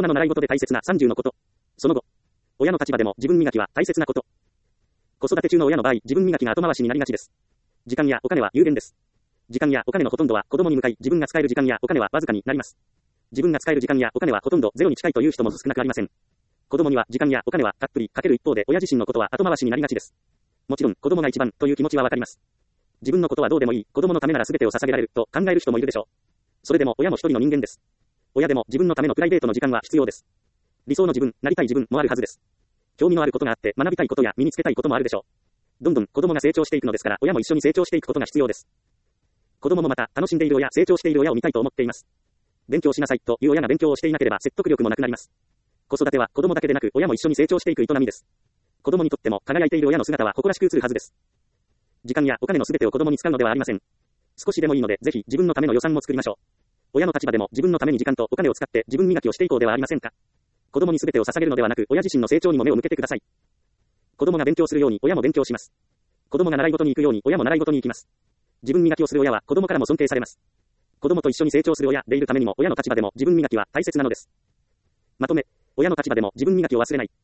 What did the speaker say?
人の習い事で大切な30のこと。その後、親の立場でも自分磨きは大切なこと。子育て中の親の場合、自分磨きが後回しになりがちです。時間やお金は有限です。時間やお金のほとんどは子供に向かい、自分が使える時間やお金はわずかになります。自分が使える時間やお金はほとんどゼロに近いという人も少なくありません。子供には時間やお金はたっぷりかける一方で、親自身のことは後回しになりがちです。もちろん、子供が一番という気持ちはわかります。自分のことはどうでもいい、子供のためなら全てを捧げられると考える人もいるでしょう。それでも親も一人の人間です。親でも自分のためのプライベートの時間は必要です。理想の自分、なりたい自分もあるはずです。興味のあることがあって学びたいことや身につけたいこともあるでしょう。どんどん子供が成長していくのですから、親も一緒に成長していくことが必要です。子供もまた楽しんでいる親、成長している親を見たいと思っています。勉強しなさいという親が勉強をしていなければ説得力もなくなります。子育ては子供だけでなく親も一緒に成長していく営みです。子供にとっても輝いている親の姿は誇らしく映るはずです。時間やお金の全てを子供に使うのではありません。少しでもいいので、ぜひ自分のための予算も作りましょう。親の立場でも自分のために時間とお金を使って自分磨きをしていこうではありませんか。子供に全てを捧げるのではなく、親自身の成長にも目を向けてください。子供が勉強するように親も勉強します。子供が習い事に行くように親も習い事に行きます。自分磨きをする親は子供からも尊敬されます。子供と一緒に成長する親でいるためにも、親の立場でも自分磨きは大切なのです。まとめ、親の立場でも自分磨きを忘れない。